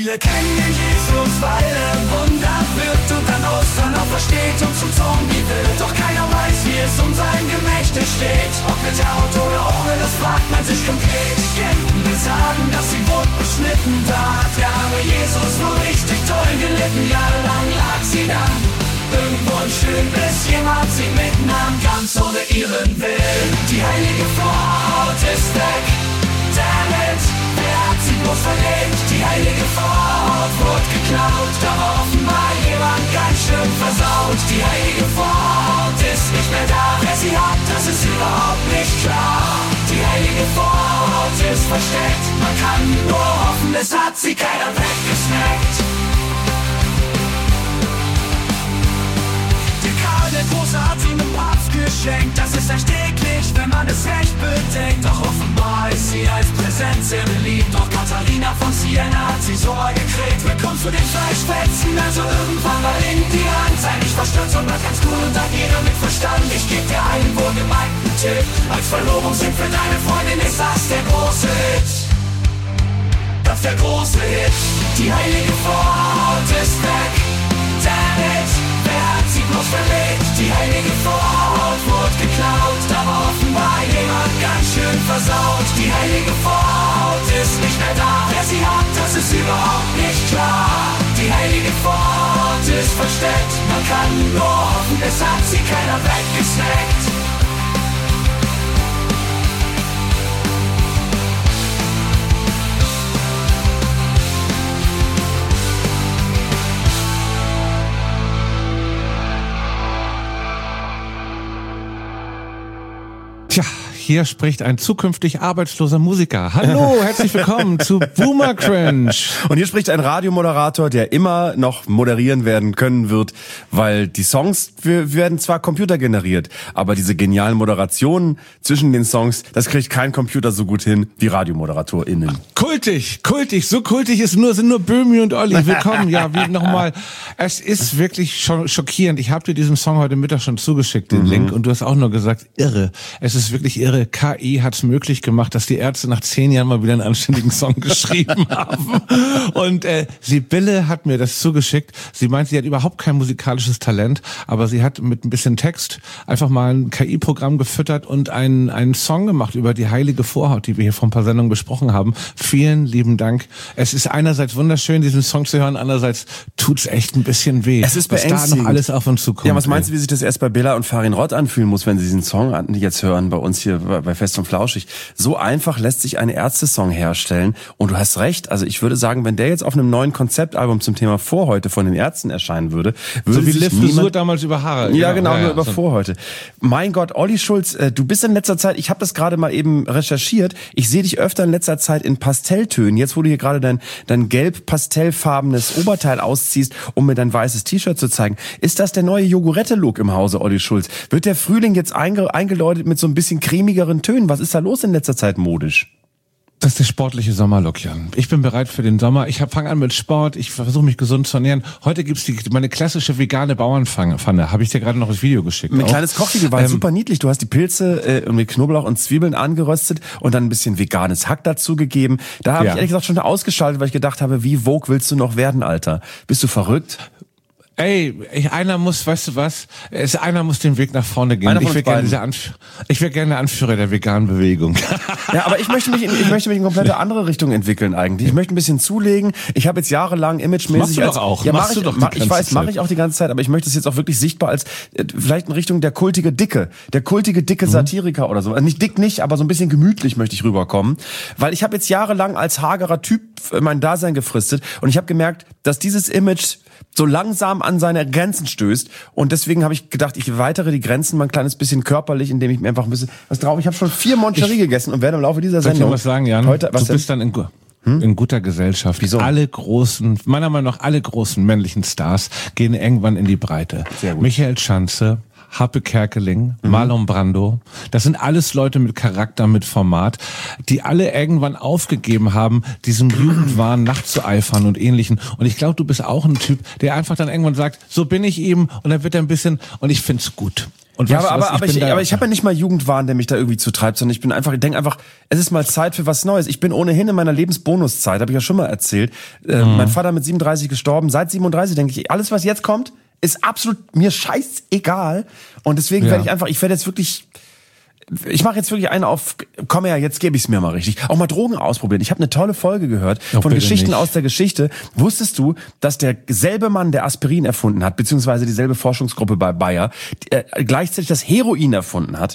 Wir kennen den Jesus, weil er ein Wunder wirkt und an Ostern aufersteht und zum Zombie wird. Doch keiner weiß, wie es um sein Gemächte steht. Ob mit Haut oder ohne, das fragt man sich konkret. Wir sagen, dass sie Wut beschnitten da hat. Ja, aber Jesus nur richtig toll gelitten. Jahrelang lag sie da irgendwo im Schön, bis jemand sie mitnahm, ganz ohne ihren Willen. Die heilige Vorhaut ist weg. Damn it, wer hat sie bloß verlegt? Die heilige Vorhaut wurde geklaut, da war offenbar jemand ganz schön versaut. Die heilige Vorhaut ist nicht mehr da, wer sie hat, das ist überhaupt nicht klar. Die heilige Vorhaut ist versteckt, man kann nur hoffen, es hat sie keiner weggesnackt. Der Große hat sie einem Papst geschenkt. Das ist ersträglich, wenn man es recht bedenkt. Doch offenbar ist sie als Präsenz sehr beliebt. Doch Katharina von Siena hat sie so gekriegt. Willkommen zu den Fleischfetzen, also irgendwann mal in die Hand. Sei nicht verstürzt und bleib ganz cool und dann jeder mit Verstand. Ich geb dir einen wohlgemeinten Tipp. Als Verlobungsring für deine Freundin ist das der große Hit. Das ist der große Hit. Die heilige Vorhaut ist weg. Damn it, wer hat sie bloß verlegt? Die heilige Vorhaut wurde geklaut, da war offenbar jemand ganz schön versaut. Die heilige Vorhaut ist nicht mehr da, wer sie hat, das ist überhaupt nicht klar. Die heilige Vorhaut ist versteckt, man kann nur hoffen, es hat sie keiner weggesnackt. Tja, hier spricht ein zukünftig arbeitsloser Musiker. Hallo, herzlich willkommen zu Boomer Cringe. Und hier spricht ein Radiomoderator, der immer noch moderieren werden können wird, weil die Songs werden zwar computergeneriert, aber diese genialen Moderationen zwischen den Songs, das kriegt kein Computer so gut hin wie RadiomoderatorInnen. Kultig, so kultig sind nur Böhmi und Olli. Willkommen, ja, wie nochmal. Es ist wirklich schon schockierend. Ich habe dir diesen Song heute Mittag schon zugeschickt, den Link, und du hast auch nur gesagt, irre. Es ist wirklich irre. KI hat es möglich gemacht, dass die Ärzte nach 10 Jahren mal wieder einen anständigen Song geschrieben haben. Und Sibylle hat mir das zugeschickt. Sie meint, sie hat überhaupt kein musikalisches Talent, aber sie hat mit ein bisschen Text einfach mal ein KI-Programm gefüttert und einen Song gemacht über die heilige Vorhaut, die wir hier vor ein paar Sendungen besprochen haben. Vielen lieben Dank. Es ist einerseits wunderschön, diesen Song zu hören, andererseits tut's echt ein bisschen weh. Es ist was da noch alles auf uns zukommt. Ja, was meinst du, wie sich das erst bei Bella und Farin Rott anfühlen muss, wenn sie diesen Song jetzt hören bei uns hier bei Fest und Flauschig? So einfach lässt sich ein Ärzte-Song herstellen. Und du hast recht, also ich würde sagen, wenn der jetzt auf einem neuen Konzeptalbum zum Thema Vorhäute von den Ärzten erscheinen würde so wie Liv Frisur damals über Haare. Ja, genau, nur über Vorhäute. Mein Gott, Olli Schulz, du bist in letzter Zeit, ich habe das gerade mal eben recherchiert, ich sehe dich öfter in letzter Zeit in Pastelltönen. Jetzt, wo du hier gerade dein gelb-pastellfarbenes Oberteil ausziehst, um mir dein weißes T-Shirt zu zeigen. Ist das der neue Jogurette-Look im Hause, Olli Schulz? Wird der Frühling jetzt eingeläutet mit so ein bisschen cremigeren Tönen? Was ist da los in letzter Zeit modisch? Das ist der sportliche Sommerlook, Jan. Ich bin bereit für den Sommer. Ich fange an mit Sport. Ich versuche mich gesund zu ernähren. Heute gibt's meine klassische vegane Bauernpfanne. Habe ich dir gerade noch das Video geschickt. Ein kleines Kochvideo, war super niedlich. Du hast die Pilze mit Knoblauch und Zwiebeln angeröstet und dann ein bisschen veganes Hack dazu gegeben. Da habe ich ehrlich gesagt schon ausgeschaltet, weil ich gedacht habe, wie vogue willst du noch werden, Alter? Bist du verrückt? Ey, einer muss, weißt du was? Einer muss den Weg nach vorne gehen. Ich wäre gerne der Anführer der veganen Bewegung. Ja, aber ich möchte mich in komplett andere Richtung entwickeln eigentlich. Ich möchte ein bisschen zulegen. Ich habe jetzt jahrelang imagemäßig machst du doch auch. Ja, mache ich auch die ganze Zeit, aber ich möchte es jetzt auch wirklich sichtbar als vielleicht in Richtung der kultige dicke Satiriker oder so. Also nicht dick nicht, aber so ein bisschen gemütlich möchte ich rüberkommen, weil ich habe jetzt jahrelang als hagerer Typ mein Dasein gefristet und ich habe gemerkt, dass dieses Image so langsam an seine Grenzen stößt. Und deswegen habe ich gedacht, ich weitere die Grenzen mal ein kleines bisschen körperlich, indem ich mir einfach ein bisschen was drauf. Ich habe schon 4 Moncherie gegessen und werde im Laufe dieser Sendung... Soll ich dir was sagen, Jan? Heute, du bist dann in guter Gesellschaft. Wieso? Meiner Meinung nach alle großen männlichen Stars gehen irgendwann in die Breite. Sehr gut. Michael Schanze, Happe Kerkeling, Marlon Brando. Das sind alles Leute mit Charakter, mit Format, die alle irgendwann aufgegeben haben, diesem Jugendwahn nachzueifern und Ähnlichen. Und ich glaube, du bist auch ein Typ, der einfach dann irgendwann sagt, so bin ich eben, und dann wird er ein bisschen, und ich find's gut. Und Ja, weißt du was, aber ich habe ja nicht mal Jugendwahn, der mich da irgendwie zutreibt, sondern ich denke einfach, es ist mal Zeit für was Neues. Ich bin ohnehin in meiner Lebensbonuszeit, habe ich ja schon mal erzählt. Mein Vater mit 37 gestorben. Seit 37 denke ich, alles was jetzt kommt, ist absolut mir scheißegal. Und deswegen ich mache jetzt wirklich einen auf, komm her, jetzt gebe ich es mir mal richtig. Auch mal Drogen ausprobieren. Ich habe eine tolle Folge gehört von Geschichten nicht. Aus der Geschichte. Wusstest du, dass derselbe Mann, der Aspirin erfunden hat, beziehungsweise dieselbe Forschungsgruppe bei Bayer, gleichzeitig das Heroin erfunden hat?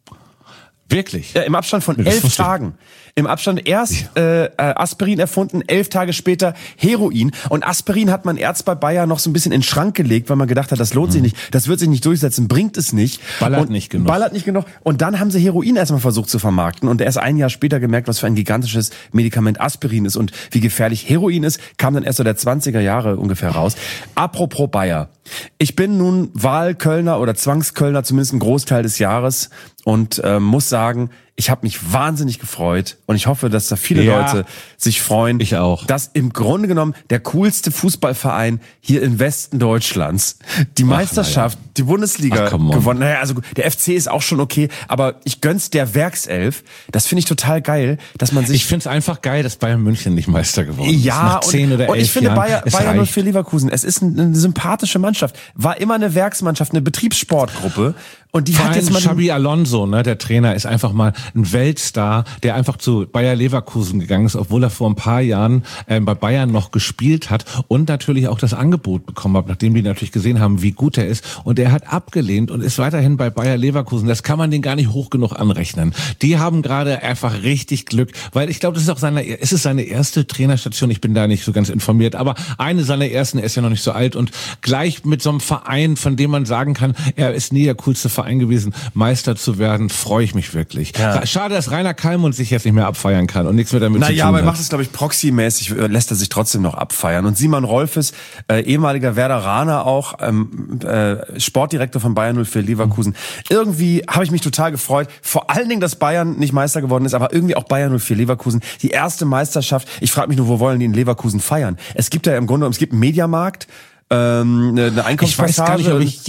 Wirklich? Ja, im Abstand von 11 Tagen. Im Abstand erst Aspirin erfunden, 11 Tage später Heroin. Und Aspirin hat man Arzt bei Bayer noch so ein bisschen in den Schrank gelegt, weil man gedacht hat, das lohnt sich nicht, das wird sich nicht durchsetzen, bringt es nicht. Ballert nicht genug. Und dann haben sie Heroin erstmal versucht zu vermarkten und erst ein Jahr später gemerkt, was für ein gigantisches Medikament Aspirin ist und wie gefährlich Heroin ist, kam dann erst so der 20er Jahre ungefähr raus. Apropos Bayer. Ich bin nun Wahlkölner oder Zwangskölner, zumindest einen Großteil des Jahres und muss sagen, ich habe mich wahnsinnig gefreut und ich hoffe, dass da viele Leute sich freuen. Ich auch. Dass im Grunde genommen der coolste Fußballverein hier im Westen Deutschlands die Meisterschaft, die Bundesliga gewonnen. Naja, also der FC ist auch schon okay, aber ich gönn's der Werkself. Das finde ich total geil, dass man sich... Ich finde es einfach geil, dass Bayern München nicht Meister geworden ist. Ja, nach 10 oder 11 und ich finde Jahren. Bayern 04 Leverkusen, es ist eine sympathische Mannschaft. War immer eine Werksmannschaft, eine Betriebssportgruppe. Und die Vor hat jetzt mal Xabi Alonso, ne, der Trainer, ist einfach mal ein Weltstar, der einfach zu Bayer Leverkusen gegangen ist, obwohl er vor ein paar Jahren bei Bayern noch gespielt hat und natürlich auch das Angebot bekommen hat, nachdem die natürlich gesehen haben, wie gut er ist. Und er hat abgelehnt und ist weiterhin bei Bayer Leverkusen. Das kann man denen gar nicht hoch genug anrechnen. Die haben gerade einfach richtig Glück, weil ich glaube, es ist seine erste Trainerstation. Ich bin da nicht so ganz informiert, aber eine seiner ersten, er ist ja noch nicht so alt und gleich mit so einem Verein, von dem man sagen kann, er ist nie der coolste Verein gewesen, Meister zu werden, freue ich mich wirklich. Ja. Schade, dass Rainer Kallmund sich jetzt nicht mehr abfeiern kann und nichts mehr damit zu tun hat. Aber er macht es, glaube ich, proxymäßig, lässt er sich trotzdem noch abfeiern. Und Simon Rolfes, ehemaliger Werderaner auch, Sportdirektor von Bayern 04 Leverkusen. Irgendwie habe ich mich total gefreut. Vor allen Dingen, dass Bayern nicht Meister geworden ist, aber irgendwie auch Bayern 04 Leverkusen. Die erste Meisterschaft. Ich frage mich nur, wo wollen die in Leverkusen feiern? Es gibt ja im Grunde, es gibt einen Mediamarkt, eine Einkaufspassage. Ich weiß gar nicht,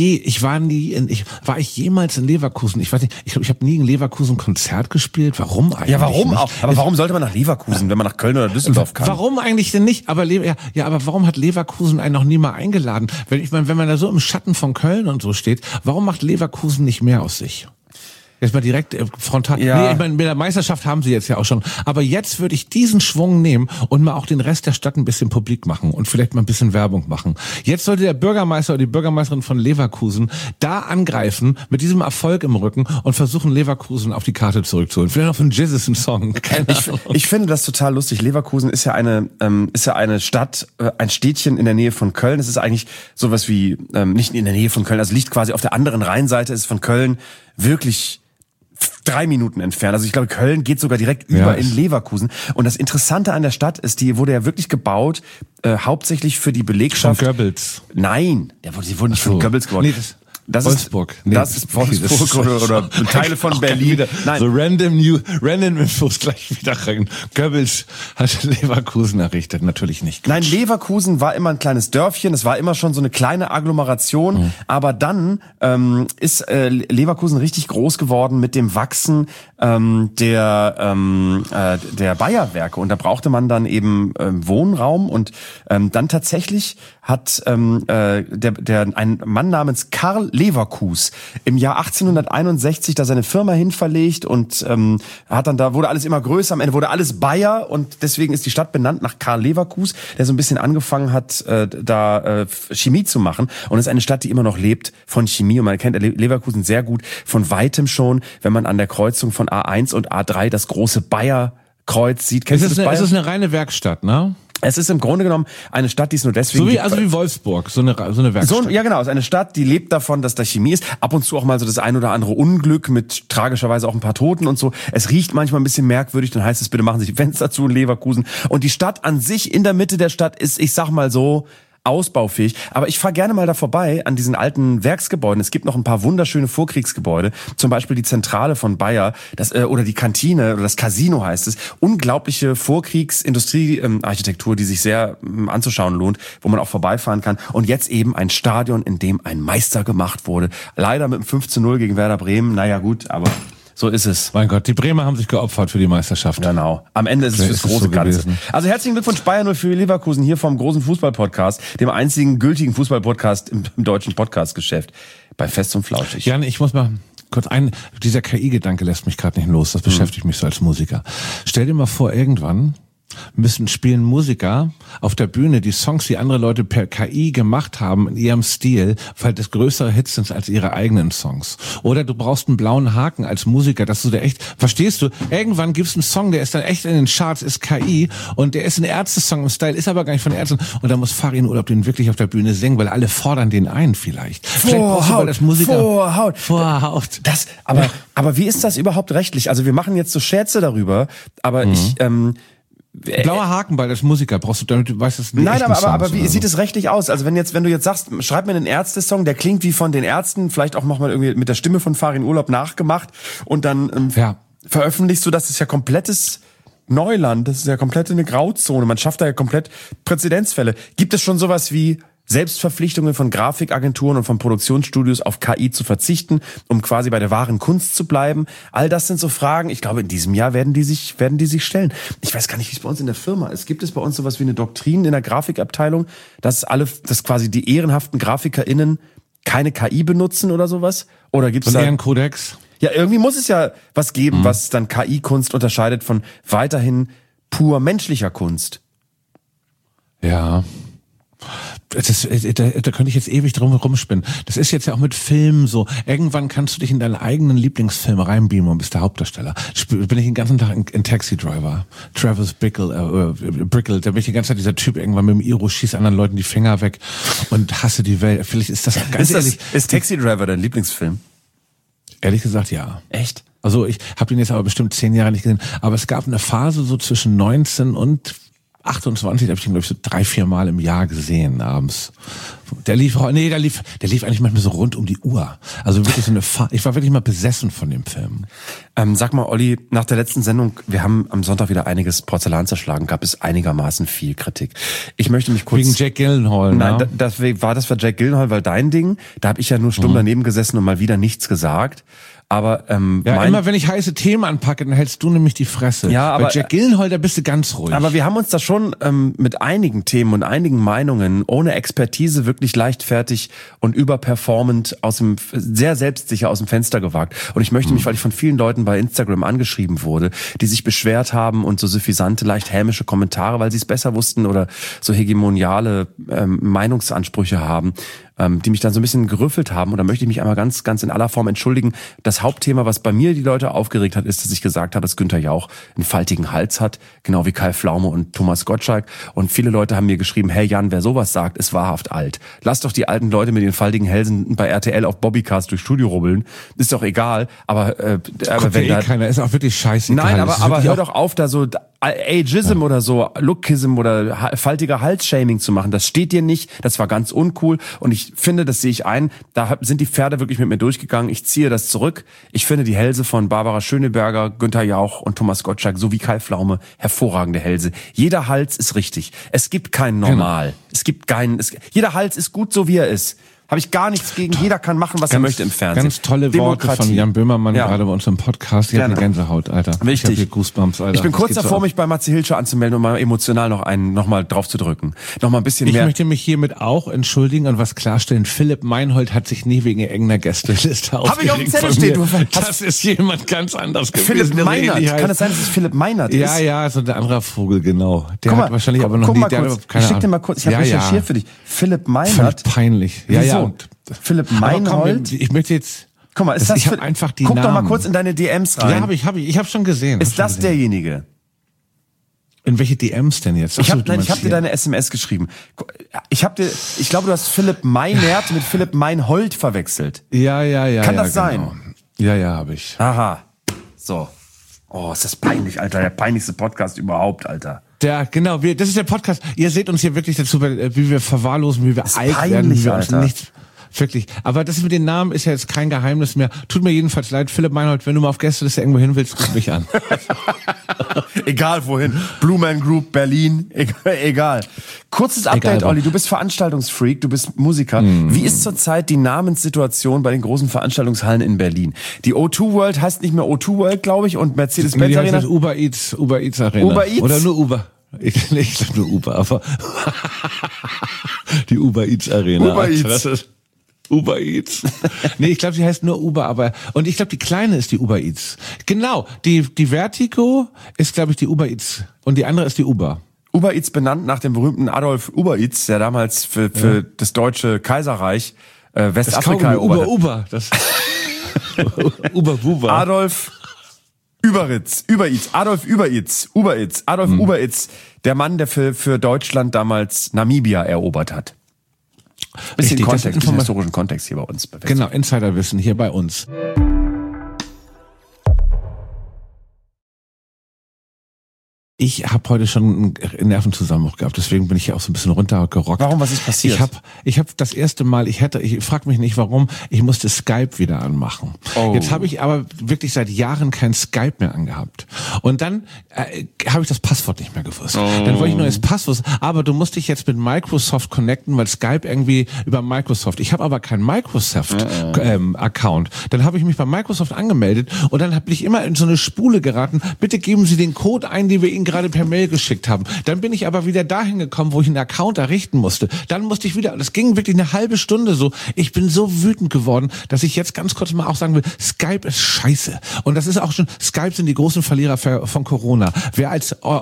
ob war ich jemals in Leverkusen? Ich weiß nicht, ich glaube, ich habe nie in Leverkusen ein Konzert gespielt. Warum eigentlich? Ja, warum nicht? Auch? Aber warum sollte man nach Leverkusen, wenn man nach Köln oder Düsseldorf kann? Warum eigentlich denn nicht? Aber aber warum hat Leverkusen einen noch nie mal eingeladen? Wenn man da so im Schatten von Köln und so steht, warum macht Leverkusen nicht mehr aus sich? Jetzt mal direkt frontal. Ja. Nee, ich meine, mit der Meisterschaft haben sie jetzt ja auch schon. Aber jetzt würde ich diesen Schwung nehmen und mal auch den Rest der Stadt ein bisschen publik machen und vielleicht mal ein bisschen Werbung machen. Jetzt sollte der Bürgermeister oder die Bürgermeisterin von Leverkusen da angreifen mit diesem Erfolg im Rücken und versuchen, Leverkusen auf die Karte zurückzuholen. Vielleicht auch von Jesus einen Song. Ich finde das total lustig. Leverkusen ist ja eine Stadt, ein Städtchen in der Nähe von Köln. Es ist eigentlich sowas wie, nicht in der Nähe von Köln, also liegt quasi auf der anderen Rheinseite, ist von Köln wirklich 3 Minuten entfernt. Also ich glaube, Köln geht sogar direkt über in Leverkusen. Und das Interessante an der Stadt ist, die wurde ja wirklich gebaut, hauptsächlich für die Belegschaft. Von Goebbels. Nein, die wurden nicht von Goebbels gebaut. Nee, das Wolfsburg. Das ist Wolfsburg oder Teile von Berlin. Nein. So random Infos gleich wieder rein. Goebbels hat Leverkusen errichtet, natürlich nicht. Nein, Leverkusen war immer ein kleines Dörfchen, es war immer schon so eine kleine Agglomeration, aber dann ist Leverkusen richtig groß geworden mit dem Wachsen der Bayer-Werke und da brauchte man dann eben Wohnraum und dann tatsächlich hat ein Mann namens Karl Leverkus im Jahr 1861 da seine Firma hinverlegt und wurde alles immer größer, am Ende wurde alles Bayer und deswegen ist die Stadt benannt nach Karl Leverkus, der so ein bisschen angefangen hat, Chemie zu machen und ist eine Stadt, die immer noch lebt von Chemie und man kennt Leverkusen sehr gut von weitem schon, wenn man an der Kreuzung von A1 und A3 das große Bayer-Kreuz sieht. Es ist eine reine Werkstatt, ne? Es ist im Grunde genommen eine Stadt, die es nur deswegen wie Wolfsburg, so eine Werkstatt. Ja, genau. Es ist eine Stadt, die lebt davon, dass da Chemie ist. Ab und zu auch mal so das ein oder andere Unglück mit tragischerweise auch ein paar Toten und so. Es riecht manchmal ein bisschen merkwürdig. Dann heißt es, bitte machen Sie die Fenster zu in Leverkusen. Und die Stadt an sich, in der Mitte der Stadt ist, ich sag mal so, ausbaufähig. Aber ich fahre gerne mal da vorbei an diesen alten Werksgebäuden. Es gibt noch ein paar wunderschöne Vorkriegsgebäude, zum Beispiel die Zentrale von Bayer, oder die Kantine oder das Casino heißt es. Unglaubliche Vorkriegs-Industriearchitektur, die sich sehr anzuschauen lohnt, wo man auch vorbeifahren kann. Und jetzt eben ein Stadion, in dem ein Meister gemacht wurde. Leider mit einem 5:0 gegen Werder Bremen. Naja gut, aber so ist es. Mein Gott, die Bremer haben sich geopfert für die Meisterschaft. Genau. Am Ende ist es fürs große Ganze. Also herzlichen Glückwunsch Bayern 04 Leverkusen hier vom großen Fußball-Podcast, dem einzigen gültigen Fußball-Podcast im deutschen Podcast-Geschäft. Bei Fest und Flauschig. Jan, ich muss mal kurz dieser KI-Gedanke lässt mich gerade nicht los. Das beschäftigt mich so als Musiker. Stell dir mal vor, irgendwann spielen Musiker auf der Bühne die Songs, die andere Leute per KI gemacht haben in ihrem Stil, weil das größere Hits sind als ihre eigenen Songs. Oder du brauchst einen blauen Haken als Musiker, dass du da echt, verstehst du, irgendwann gibt's einen Song, der ist dann echt in den Charts, ist KI und der ist ein Ärzte-Song im Style, ist aber gar nicht von Ärzten und da muss Farin Urlaub den wirklich auf der Bühne singen, weil alle fordern den ein vielleicht. Vorhaut. Aber wie ist das überhaupt rechtlich? Also wir machen jetzt so Scherze darüber, aber blauer Haken bei als Musiker brauchst du, damit du weißt, dass du Nein, aber wie sieht es rechtlich aus? Also wenn du jetzt sagst, schreib mir einen Ärzte-Song, der klingt wie von den Ärzten, vielleicht auch nochmal irgendwie mit der Stimme von Farin Urlaub nachgemacht und dann veröffentlichst du, das ist ja komplettes Neuland, das ist ja komplett eine Grauzone, man schafft da ja komplett Präzedenzfälle. Gibt es schon sowas wie Selbstverpflichtungen von Grafikagenturen und von Produktionsstudios auf KI zu verzichten, um quasi bei der wahren Kunst zu bleiben? All das sind so Fragen. Ich glaube, in diesem Jahr werden die sich stellen. Ich weiß gar nicht, wie es bei uns in der Firma ist. Gibt es bei uns sowas wie eine Doktrin in der Grafikabteilung, dass quasi die ehrenhaften GrafikerInnen keine KI benutzen oder sowas? Oder gibt's da einen Kodex? Ja, irgendwie muss es ja was geben, was dann KI-Kunst unterscheidet von weiterhin pur menschlicher Kunst. Ja. Da könnte ich jetzt ewig drum rumspinnen. Das ist jetzt ja auch mit Filmen so. Irgendwann kannst du dich in deinen eigenen Lieblingsfilm reinbeamen und bist der Hauptdarsteller. Bin ich den ganzen Tag in Taxi Driver. Travis Bickle, da bin ich die ganze Zeit dieser Typ irgendwann mit dem Iro, schießt anderen Leuten die Finger weg und hasse die Welt. Vielleicht ist das ganz ehrlich. Ist Taxi Driver dein Lieblingsfilm? Ehrlich gesagt, ja. Echt? Also ich habe ihn jetzt aber bestimmt 10 Jahre nicht gesehen. Aber es gab eine Phase so zwischen 19 und 28, da habe ich ihn, glaube ich, so 3-4 Mal im Jahr gesehen abends. Der lief eigentlich manchmal so rund um die Uhr. Also wirklich ich war wirklich mal besessen von dem Film. Sag mal, Olli, nach der letzten Sendung, wir haben am Sonntag wieder einiges Porzellan zerschlagen, gab es einigermaßen viel Kritik. Ich möchte mich kurz... Wegen Jack Gyllenhaal, Nein, ne? das war Jack Gyllenhaal, weil dein Ding, da habe ich ja nur stumm daneben gesessen und mal wieder nichts gesagt. Aber immer wenn ich heiße Themen anpacke, dann hältst du nämlich die Fresse. Ja, aber bei Jack Gyllenhaal, da bist du ganz ruhig. Aber wir haben uns da schon mit einigen Themen und einigen Meinungen ohne Expertise wirklich leichtfertig und überperformend sehr selbstsicher aus dem Fenster gewagt. Und ich möchte mich, weil ich von vielen Leuten bei Instagram angeschrieben wurde, die sich beschwert haben und so suffisante, leicht hämische Kommentare, weil sie es besser wussten oder so hegemoniale Meinungsansprüche haben, die mich dann so ein bisschen gerüffelt haben. Und da möchte ich mich einmal ganz, ganz in aller Form entschuldigen. Das Hauptthema, was bei mir die Leute aufgeregt hat, ist, dass ich gesagt habe, dass Günther Jauch einen faltigen Hals hat, genau wie Kai Pflaume und Thomas Gottschalk. Und viele Leute haben mir geschrieben, hey Jan, wer sowas sagt, ist wahrhaft alt. Lass doch die alten Leute mit den faltigen Hälsen bei RTL auf Bobbycast durch Studio rubbeln. Ist doch egal. Aber wenn da keiner, ist auch wirklich scheißegal. Nein, aber hör doch auf, da so Ageism oder so Lookism oder faltiger Halsshaming zu machen. Das steht dir nicht. Das war ganz uncool. Und ich finde, das sehe ich ein. Da sind die Pferde wirklich mit mir durchgegangen. Ich ziehe das zurück. Ich finde die Hälse von Barbara Schöneberger, Günther Jauch und Thomas Gottschalk sowie Kai Pflaume hervorragende Hälse. Jeder Hals ist richtig. Es gibt keinen Normal. Genau. Es gibt keinen. Jeder Hals ist gut, so wie er ist. Habe ich gar nichts gegen. Jeder kann machen, was er möchte im Fernsehen. Ganz tolle Worte von Jan Böhmermann, gerade bei uns im Podcast. Ich habe eine Gänsehaut, Alter. Richtig. Ich habe hier Goosebumps, Alter. Ich bin kurz davor, mich bei Matze Hilscher anzumelden und mal emotional noch mal drauf zu drücken. Noch mal ein bisschen mehr. Ich möchte mich hiermit auch entschuldigen und was klarstellen. Philipp Meinhold hat sich nie wegen irgendeiner Gästeliste aufgeregt. Habe ich auf dem Zettel stehen. Das ist jemand ganz anders gewesen. Philipp Meinert. Kann es sein, dass es Philipp Meinert ist? Ja, so ein anderer Vogel, genau. Der hat wahrscheinlich aber noch nie... Ich schick dir mal kurz, ich habe recherchiert für dich. Philipp Meinert. Peinlich. Ja. Philipp Meinhold. Ich möchte jetzt... Guck mal, ist das ich habe einfach die Guck Namen. doch mal kurz in deine DMs rein. Ja, ich habe schon gesehen. Ist das derjenige? In welche DMs denn jetzt? Ich habe dir deine SMS geschrieben. Ich glaube, du hast Philipp Meinert mit Philipp Meinhold verwechselt. Ja. Kann das genau sein? Ja, habe ich. Aha. So. Oh, ist das peinlich, Alter. Der peinlichste Podcast überhaupt, Alter. Genau, das ist der Podcast. Ihr seht uns hier wirklich dazu, wie wir verwahrlosen, wie wir alt werden, wie wir uns nichts... Wirklich. Aber das mit den Namen ist ja jetzt kein Geheimnis mehr. Tut mir jedenfalls leid, Philipp Meinhold, wenn du mal auf Gästeliste irgendwo hin willst, ruf mich an. Egal wohin. Blue Man Group, Berlin, egal. Kurzes Update, Olli, du bist Veranstaltungsfreak, du bist Musiker. Wie ist zurzeit die Namenssituation bei den großen Veranstaltungshallen in Berlin? Die O2 World heißt nicht mehr O2 World, glaube ich, und Mercedes-Benz Arena. Das Uber Eats Arena. Uber Eats? Oder nur Uber. Ich glaube nur Uber, aber die Uber Eats Arena. Uber Eats. Uber Eats. Nee, ich glaube, sie heißt nur Uber, und ich glaube, die kleine ist die Uber Eats. Genau, die Vertigo ist, glaube ich, die Uber Eats und die andere ist die Uber. Uber Eats benannt nach dem berühmten Adolf Uber Eats, der damals für das deutsche Kaiserreich Westafrika erobert hat. Uber. Uber. Adolf Uber Eats, Adolf Uber Eats, der Mann, der für Deutschland damals Namibia erobert hat. Bisschen Kontext, bisschen historischen Kontext hier bei uns. Genau, Insiderwissen hier bei uns. Ich habe heute schon einen Nervenzusammenbruch gehabt, deswegen bin ich hier auch so ein bisschen runtergerockt. Warum? Was ist passiert? Ich hab das erste Mal, ich frag mich nicht warum, ich musste Skype wieder anmachen. Oh. Jetzt habe ich aber wirklich seit Jahren kein Skype mehr angehabt. Und dann habe ich das Passwort nicht mehr gewusst. Oh. Dann wollte ich ein neues Passwort, aber du musst dich jetzt mit Microsoft connecten, weil Skype irgendwie über Microsoft. Ich habe aber keinen Microsoft-Account. Dann habe ich mich bei Microsoft angemeldet und dann bin ich immer in so eine Spule geraten. Bitte geben Sie den Code ein, den wir Ihnen gerade per Mail geschickt haben. Dann bin ich aber wieder dahin gekommen, wo ich einen Account errichten musste. Dann musste ich wieder, das ging wirklich eine halbe Stunde so. Ich bin so wütend geworden, dass ich jetzt ganz kurz mal auch sagen will, Skype ist scheiße. Und das ist auch schon, Skype sind die großen Verlierer von Corona. Wer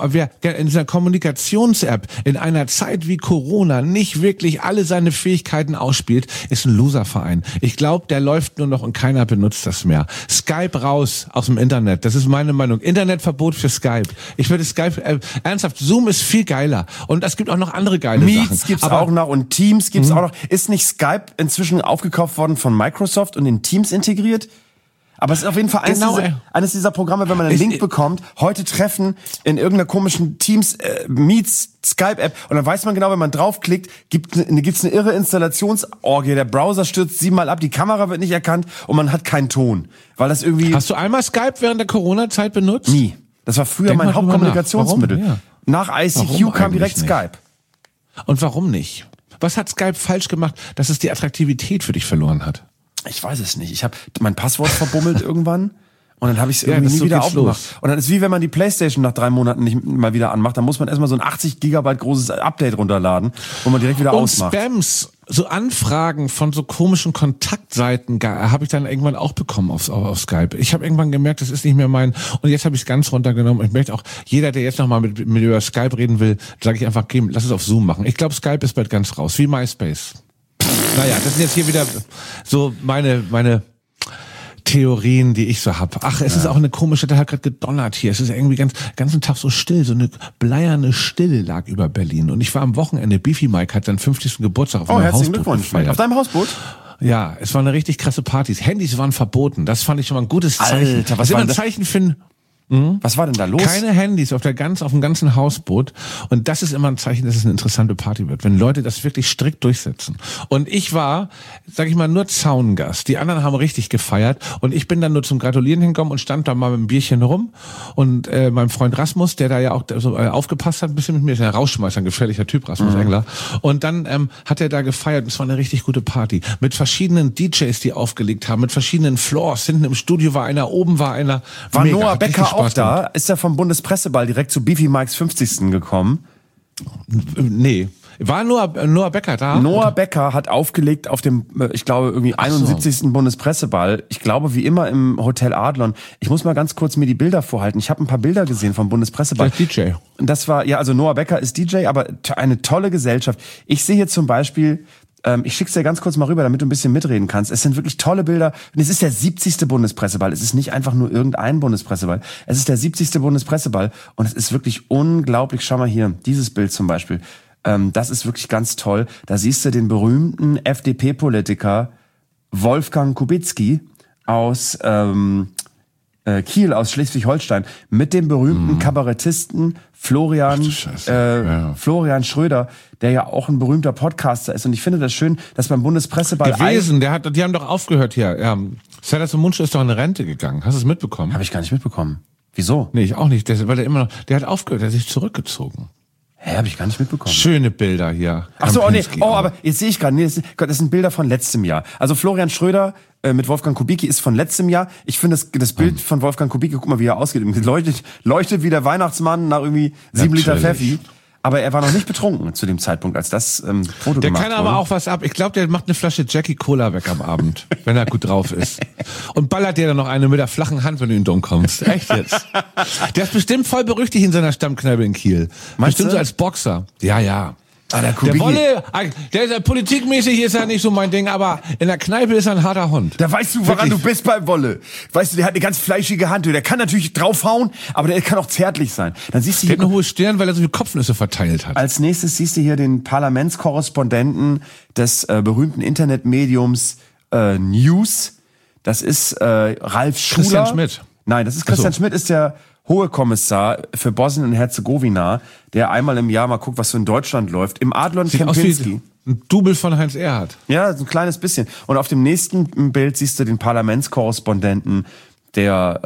in dieser Kommunikations-App in einer Zeit wie Corona nicht wirklich alle seine Fähigkeiten ausspielt, ist ein Loserverein. Ich glaube, der läuft nur noch und keiner benutzt das mehr. Skype raus aus dem Internet. Das ist meine Meinung. Internetverbot für Skype. Ich würde Skype, ernsthaft, Zoom ist viel geiler. Und es gibt auch noch andere geile Sachen. Meets gibt's auch noch und Teams gibt's auch noch. Ist nicht Skype inzwischen aufgekauft worden von Microsoft und in Teams integriert? Aber es ist auf jeden Fall eines dieser Programme, wenn man einen Link bekommt, heute treffen in irgendeiner komischen Teams, Meets, Skype-App und dann weiß man genau, wenn man draufklickt, gibt's eine irre Installationsorgie. Der Browser stürzt 7-mal ab, die Kamera wird nicht erkannt und man hat keinen Ton. Weil das irgendwie... Hast du einmal Skype während der Corona-Zeit benutzt? Nie. Das war früher mein Hauptkommunikationsmittel. Ja. Nach ICQ kam direkt Skype. Und warum nicht? Was hat Skype falsch gemacht, dass es die Attraktivität für dich verloren hat? Ich weiß es nicht. Ich habe mein Passwort verbummelt irgendwann und dann habe ich es irgendwie nie wieder aufgemacht. Und dann ist wie wenn man die PlayStation nach 3 Monaten nicht mal wieder anmacht, dann muss man erstmal so ein 80 Gigabyte großes Update runterladen, wo man direkt wieder ausmacht. Spams, so Anfragen von so komischen Kontaktseiten habe ich dann irgendwann auch bekommen auf Skype. Ich habe irgendwann gemerkt, das ist nicht mehr und jetzt habe ich es ganz runtergenommen. Ich möchte auch, jeder, der jetzt nochmal mit mir über Skype reden will, sage ich einfach, lass es auf Zoom machen. Ich glaube, Skype ist bald ganz raus, wie MySpace. Naja, das sind jetzt hier wieder so meine Theorien, die ich so hab. Ach, es ist auch eine komische, der hat gerade gedonnert hier. Es ist irgendwie ganzen Tag so still, so eine bleierne Stille lag über Berlin. Und ich war am Wochenende, Beefy Mike hat seinen 50. Geburtstag auf einem Hausboot gefeiert. Auf deinem Hausboot? Ja, es war eine richtig krasse Party. Handys waren verboten. Das fand ich schon mal ein gutes Zeichen. Alter, was war ein Zeichen für Was war denn da los? Keine Handys auf dem ganzen Hausboot. Und das ist immer ein Zeichen, dass es eine interessante Party wird, wenn Leute das wirklich strikt durchsetzen. Und ich war, sag ich mal, nur Zaungast. Die anderen haben richtig gefeiert. Und ich bin dann nur zum Gratulieren hingekommen und stand da mal mit einem Bierchen rum. Und mein Freund Rasmus, der da ja auch so aufgepasst hat, ein bisschen mit mir, ist ein Rauschmeister, ein gefährlicher Typ, Rasmus Engler. Und dann hat er da gefeiert. Es war eine richtig gute Party. Mit verschiedenen DJs, die aufgelegt haben, mit verschiedenen Floors. Hinten im Studio war einer, oben war einer. War mega, Noah Becker auch da? Ist er vom Bundespresseball direkt zu Beefy Mikes 50. gekommen? Nee. War Noah Becker da? Noah Becker hat aufgelegt auf dem, ich glaube, irgendwie 71. Bundespresseball. Ich glaube, wie immer im Hotel Adlon. Ich muss mal ganz kurz mir die Bilder vorhalten. Ich habe ein paar Bilder gesehen vom Bundespresseball. Der DJ. Das war, ja, also Noah Becker ist DJ, aber eine tolle Gesellschaft. Ich sehe hier zum Beispiel, ich schick's dir ganz kurz mal rüber, damit du ein bisschen mitreden kannst. Es sind wirklich tolle Bilder. Und es ist der 70. Bundespresseball. Es ist nicht einfach nur irgendein Bundespresseball. Es ist der 70. Bundespresseball. Und es ist wirklich unglaublich. Schau mal hier, dieses Bild zum Beispiel. Das ist wirklich ganz toll. Da siehst du den berühmten FDP-Politiker Wolfgang Kubicki aus Kiel aus Schleswig-Holstein mit dem berühmten Kabarettisten Florian Schröder, der ja auch ein berühmter Podcaster ist. Und ich finde das schön, dass beim Bundespresseball gewesen, die haben doch aufgehört hier. Ja, Sellers und Munch ist doch in Rente gegangen. Hast du es mitbekommen? Habe ich gar nicht mitbekommen. Wieso? Nee, ich auch nicht. Weil der hat aufgehört, der hat sich zurückgezogen. Hä, habe ich gar nicht mitbekommen. Schöne Bilder hier. Ach so, aber jetzt sehe ich gerade, das sind Bilder von letztem Jahr. Also Florian Schröder mit Wolfgang Kubicki ist von letztem Jahr. Ich finde das Bild von Wolfgang Kubicki, guck mal, wie er aussieht. Leuchtet wie der Weihnachtsmann nach irgendwie 7 Liter Pfeffi. Aber er war noch nicht betrunken zu dem Zeitpunkt, als das Foto gemacht wurde. Der kann aber auch was ab. Ich glaube, der macht eine Flasche Jackie Cola weg am Abend, wenn er gut drauf ist. Und ballert dir dann noch eine mit der flachen Hand, wenn du in den Dom kommst. Echt jetzt? Der ist bestimmt voll berüchtigt in seiner Stammkneipe in Kiel. Meinst bestimmt du? so als Boxer. Ja. Der Wolle, der ist ja politikmäßig ist ja nicht so mein Ding, aber in der Kneipe ist er ein harter Hund. Da weißt du, woran du bist beim Wolle. Weißt du, der hat eine ganz fleischige Hand. Der kann natürlich draufhauen, aber der kann auch zärtlich sein. Dann siehst du der hier hat eine hohe Stirn, weil er so viele Kopfnüsse verteilt hat. Als nächstes siehst du hier den Parlamentskorrespondenten des berühmten Internetmediums News. Das ist Ralf Schuler. Christian Schmidt. Nein, das ist Christian Schmidt, ist der Hohe Kommissar für Bosnien und Herzegowina, der einmal im Jahr mal guckt, was so in Deutschland läuft. Im Adlon Kempinski. Ein Double von Heinz Erhardt. Ja, so ein kleines bisschen. Und auf dem nächsten Bild siehst du den Parlamentskorrespondenten der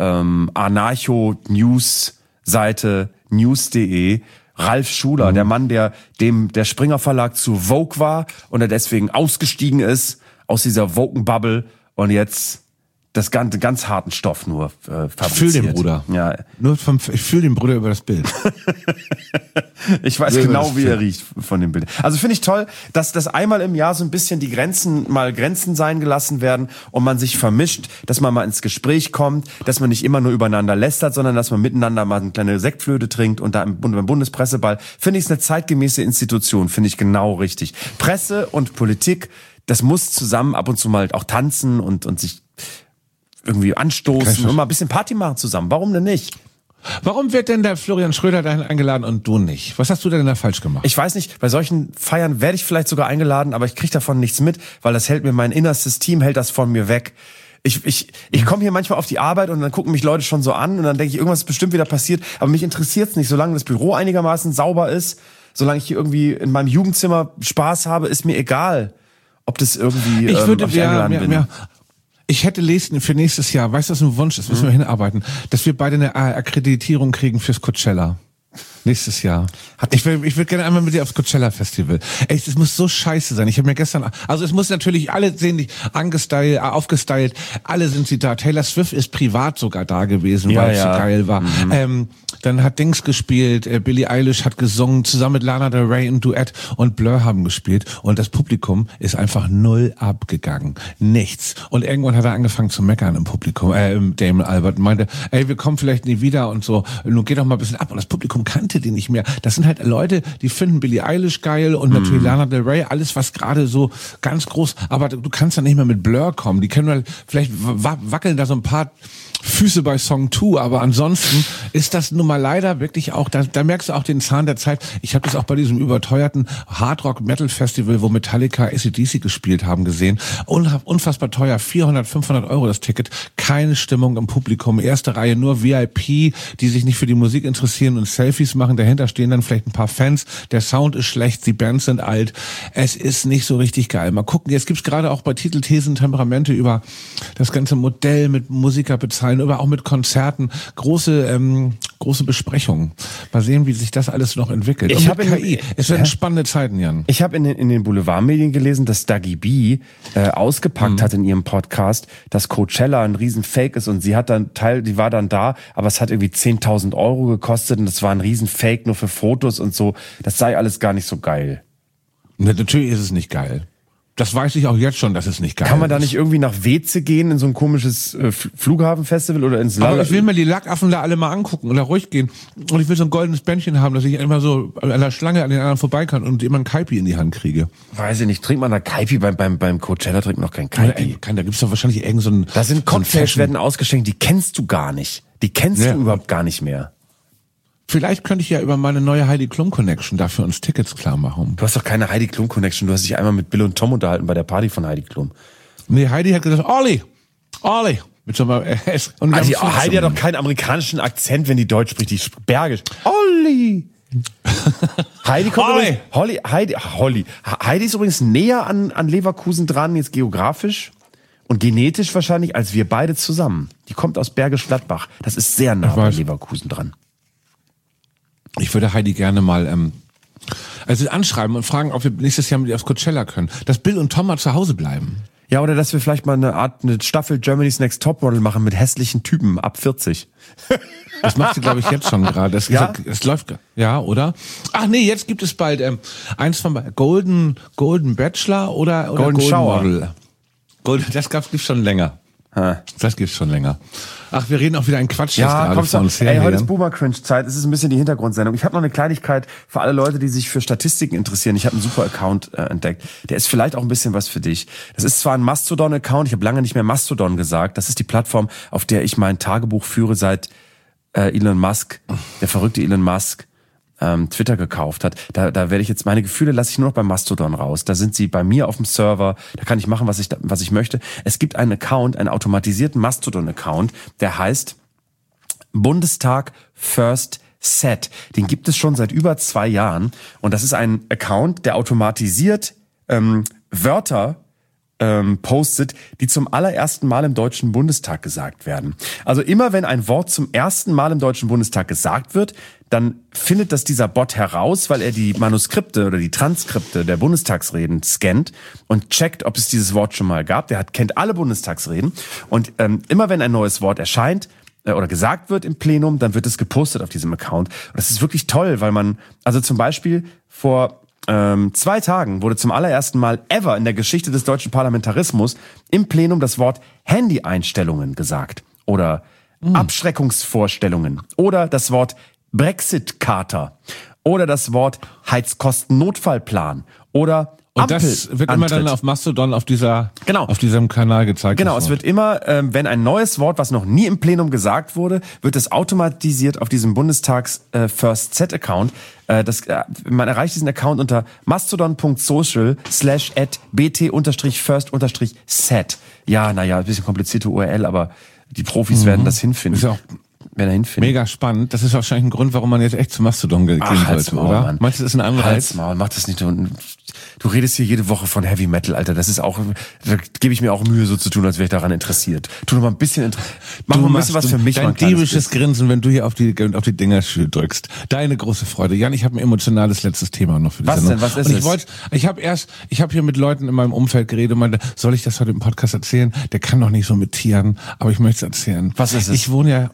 Anarcho-News-Seite news.de, Ralf Schuler, der Mann, der Springer Verlag zu Vogue war und der deswegen ausgestiegen ist aus dieser Woken-Bubble und jetzt das ganz harten Stoff nur fabriziert. Ich fühle den Bruder. Ja. Ich fühle den Bruder über das Bild. Ich weiß genau, wie er riecht von dem Bild. Also finde ich toll, dass das einmal im Jahr so ein bisschen die Grenzen sein gelassen werden und man sich vermischt, dass man mal ins Gespräch kommt, dass man nicht immer nur übereinander lästert, sondern dass man miteinander mal eine kleine Sektflöte trinkt und da beim Bundespresseball finde ich es eine zeitgemäße Institution, finde ich genau richtig. Presse und Politik, das muss zusammen ab und zu mal auch tanzen und sich irgendwie anstoßen und mal ein bisschen Party machen zusammen. Warum denn nicht? Warum wird denn der Florian Schröder dahin eingeladen und du nicht? Was hast du denn da falsch gemacht? Ich weiß nicht, bei solchen Feiern werde ich vielleicht sogar eingeladen, aber ich kriege davon nichts mit, weil das hält mir mein innerstes Team, hält das von mir weg. Ich komme hier manchmal auf die Arbeit und dann gucken mich Leute schon so an und dann denke ich, irgendwas ist bestimmt wieder passiert, aber mich interessiert's nicht, solange das Büro einigermaßen sauber ist, solange ich hier irgendwie in meinem Jugendzimmer Spaß habe, ist mir egal, ob das irgendwie ob ich eingeladen bin. Ich hätte für nächstes Jahr, weißt du, was ein Wunsch ist, müssen wir hinarbeiten, dass wir beide eine Akkreditierung kriegen fürs Coachella. Nächstes Jahr. Ich würde gerne einmal mit dir aufs Coachella Festival. Echt, es muss so scheiße sein. Ich habe mir gestern, also es muss natürlich, alle sehen dich aufgestylt, alle sind sie da. Taylor Swift ist privat sogar da gewesen, weil es so geil war. Dann hat Dings gespielt, Billie Eilish hat gesungen, zusammen mit Lana Del Rey ein Duett und Blur haben gespielt und das Publikum ist einfach null abgegangen. Nichts. Und irgendwann hat er angefangen zu meckern im Publikum, Damon Albarn und meinte, wir kommen vielleicht nie wieder und so, nun geh doch mal ein bisschen ab. Und das Publikum kannte die nicht mehr. Das sind halt Leute, die finden Billie Eilish geil und natürlich Lana Del Rey, alles was gerade so ganz groß, aber du kannst dann nicht mehr mit Blur kommen. Die können vielleicht wackeln da so ein paar Füße bei Song 2, aber ansonsten ist das nun mal leider wirklich auch, da merkst du auch den Zahn der Zeit. Ich habe das auch bei diesem überteuerten Hardrock-Metal-Festival, wo Metallica AC/DC gespielt haben, gesehen. Unfassbar teuer, 400, 500 Euro das Ticket. Keine Stimmung im Publikum, erste Reihe, nur VIP, die sich nicht für die Musik interessieren und Selfies machen. Dahinter stehen dann vielleicht ein paar Fans. Der Sound ist schlecht, die Bands sind alt. Es ist nicht so richtig geil. Mal gucken, jetzt gibt's gerade auch bei Titel, Thesen, Temperamente über das ganze Modell mit Musiker bezahlen, aber auch mit Konzerten, große Besprechungen. Mal sehen, wie sich das alles noch entwickelt. Ich habe KI. Es werden spannende Zeiten, Jan. Ich habe in den Boulevardmedien gelesen, dass Dagi B ausgepackt hat in ihrem Podcast, dass Coachella ein Riesenfake ist und die war dann da, aber es hat irgendwie 10.000 Euro gekostet und das war ein Riesenfake nur für Fotos und so. Das sei alles gar nicht so geil. Natürlich ist es nicht geil. Das weiß ich auch jetzt schon, dass es nicht geil ist. Kann man da nicht irgendwie nach Weze gehen in so ein komisches Flughafenfestival oder ins Aber ich will mir die Lackaffen da alle mal angucken und da ruhig gehen. Und ich will so ein goldenes Bändchen haben, dass ich immer so an der Schlange an den anderen vorbei kann und immer ein Kaipi in die Hand kriege. Weiß ich nicht, trinkt man da Kaipi beim Coachella, trinkt noch kein Kaipi. Da gibt's doch wahrscheinlich irgend so ein... Da sind Cocktails, werden ausgeschenkt, die kennst du gar nicht. Die kennst du überhaupt gar nicht mehr. Vielleicht könnte ich ja über meine neue Heidi Klum Connection dafür uns Tickets klar machen. Du hast doch keine Heidi Klum Connection. Du hast dich einmal mit Bill und Tom unterhalten bei der Party von Heidi Klum. Nee, Heidi hat gesagt, Olli, Mit so einem und Also Heidi hat doch keinen amerikanischen Akzent, wenn die Deutsch spricht, die spricht Bergisch. Olli! Heidi kommt übrigens, Heidi ist übrigens näher an Leverkusen dran, jetzt geografisch und genetisch wahrscheinlich, als wir beide zusammen. Die kommt aus Bergisch Gladbach. Das ist sehr nah bei Leverkusen dran. Ich würde Heidi gerne mal anschreiben und fragen, ob wir nächstes Jahr mit ihr aufs Coachella können. Dass Bill und Tom mal zu Hause bleiben. Ja, oder dass wir vielleicht mal eine Staffel Germany's Next Topmodel machen mit hässlichen Typen ab 40. Das macht sie, glaube ich, jetzt schon gerade. Das läuft, ja, oder? Ach nee, jetzt gibt es bald eins von Golden Bachelor oder Golden Shower. Model. Das gibt's schon länger. Das gibt's schon länger. Ach, wir reden auch wieder einen Quatsch jetzt gerade von uns her. Heute ist Boomer-Cringe-Zeit. Es ist ein bisschen die Hintergrundsendung. Ich habe noch eine Kleinigkeit für alle Leute, die sich für Statistiken interessieren. Ich habe einen super Account entdeckt. Der ist vielleicht auch ein bisschen was für dich. Das ist zwar ein Mastodon-Account. Ich habe lange nicht mehr Mastodon gesagt. Das ist die Plattform, auf der ich mein Tagebuch führe, seit Elon Musk, der verrückte Elon Musk, Twitter gekauft hat. Da werde ich jetzt, meine Gefühle lasse ich nur noch beim Mastodon raus. Da sind sie bei mir auf dem Server. Da kann ich machen, was ich möchte. Es gibt einen Account, einen automatisierten Mastodon-Account, der heißt Bundestag First Set. Den gibt es schon seit über 2 Jahren. Und das ist ein Account, der automatisiert Wörter postet, die zum allerersten Mal im Deutschen Bundestag gesagt werden. Also immer wenn ein Wort zum ersten Mal im Deutschen Bundestag gesagt wird, dann findet das dieser Bot heraus, weil er die Manuskripte oder die Transkripte der Bundestagsreden scannt und checkt, ob es dieses Wort schon mal gab. Der kennt alle Bundestagsreden und immer wenn ein neues Wort erscheint oder gesagt wird im Plenum, dann wird es gepostet auf diesem Account. Und das ist wirklich toll, weil man, also zum Beispiel vor 2 Tagen wurde zum allerersten Mal ever in der Geschichte des deutschen Parlamentarismus im Plenum das Wort Handy-Einstellungen gesagt oder Abschreckungsvorstellungen oder das Wort Brexit-Charta oder das Wort Heizkosten-Notfallplan oder und das wird immer dann auf Mastodon auf diesem Kanal gezeigt. Genau, es wird immer, wenn ein neues Wort, was noch nie im Plenum gesagt wurde, wird es automatisiert auf diesem Bundestags First Set Account. Man erreicht diesen Account unter mastodon.social/bt_first_set. Ja, naja, ein bisschen komplizierte URL, aber die Profis werden das hinfinden. Ist auch mega spannend. Das ist wahrscheinlich ein Grund, warum man jetzt echt zu Mastodon gehen sollte, oder? Mann. Meinst du, das ist ein Anreiz? Halsmaul, mach das nicht. Du redest hier jede Woche von Heavy Metal, Alter. Das ist auch, da gebe ich mir auch Mühe, so zu tun, als wäre ich daran interessiert. Tu doch mal ein bisschen, mach mal ein bisschen was für mich. Dein diebisches Grinsen, wenn du hier auf die Dinger drückst. Deine große Freude. Jan, ich habe ein emotionales letztes Thema noch für dich. Was denn? Was ist es? Ich habe hier mit Leuten in meinem Umfeld geredet und meinte, soll ich das heute im Podcast erzählen? Der kann doch nicht so mit Tieren, aber ich möchte es erzählen. Was ist es?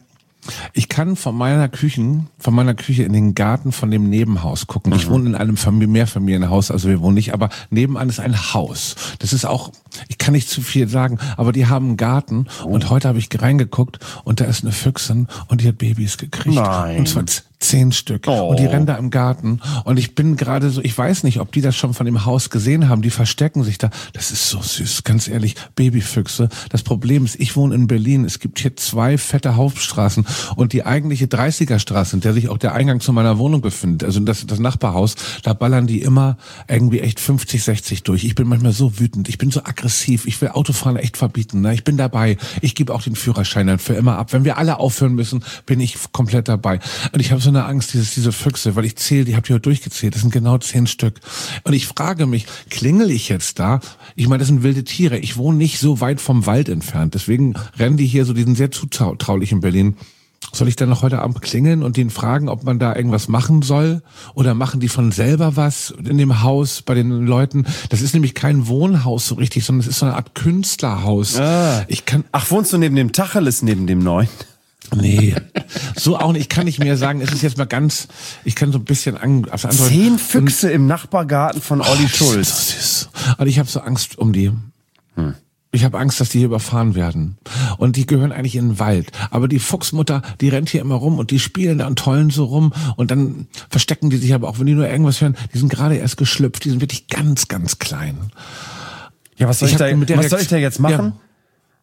Ich kann von meiner Küche in den Garten von dem Nebenhaus gucken. Ich wohne in einem Mehrfamilienhaus, also wir wohnen nicht, aber nebenan ist ein Haus. Das ist auch, ich kann nicht zu viel sagen, aber die haben einen Garten und heute habe ich reingeguckt und da ist eine Füchsin und die hat Babys gekriegt. Nein. Und zwar 10 Stück. Und die rennen da im Garten. Und ich bin gerade so, ich weiß nicht, ob die das schon von dem Haus gesehen haben. Die verstecken sich da. Das ist so süß, ganz ehrlich. Babyfüchse. Das Problem ist, ich wohne in Berlin. Es gibt hier 2 fette Hauptstraßen. Und die eigentliche 30er-Straße, in der sich auch der Eingang zu meiner Wohnung befindet, also das Nachbarhaus, da ballern die immer irgendwie echt 50, 60 durch. Ich bin manchmal so wütend. Ich bin so aggressiv. Ich will Autofahren echt verbieten. Ne? Ich bin dabei. Ich gebe auch den Führerschein dann für immer ab. Wenn wir alle aufhören müssen, bin ich komplett dabei. Und ich habe so eine Angst, diese Füchse, weil ich zähle, die habt ihr durchgezählt, das sind genau 10 Stück. Und ich frage mich, klingel ich jetzt da? Ich meine, das sind wilde Tiere. Ich wohne nicht so weit vom Wald entfernt. Deswegen rennen die hier so, die sind sehr zutraulich in Berlin. Soll ich dann noch heute Abend klingeln und den fragen, ob man da irgendwas machen soll? Oder machen die von selber was in dem Haus bei den Leuten? Das ist nämlich kein Wohnhaus so richtig, sondern es ist so eine Art Künstlerhaus. Wohnst du neben dem Tacheles, neben dem Neuen? Nee, so auch nicht. Ich kann nicht mehr sagen, es ist jetzt mal ich kann so ein bisschen antworten. 10 Füchse im Nachbargarten von Olli Schulz. Das ist so süß. Und ich habe so Angst um die. Ich habe Angst, dass die hier überfahren werden. Und die gehören eigentlich in den Wald. Aber die Fuchsmutter, die rennt hier immer rum und die spielen da und tollen so rum. Und dann verstecken die sich aber auch, wenn die nur irgendwas hören. Die sind gerade erst geschlüpft. Die sind wirklich ganz, ganz klein. Ja, was soll ich da jetzt machen? Ja.